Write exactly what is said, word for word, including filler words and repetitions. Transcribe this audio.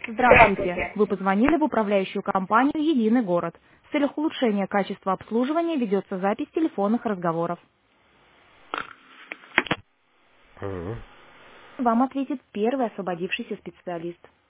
Здравствуйте. Вы позвонили в управляющую компанию «Единый город». В целях улучшения качества обслуживания ведется запись телефонных разговоров. Мгм. Вам ответит первый освободившийся специалист.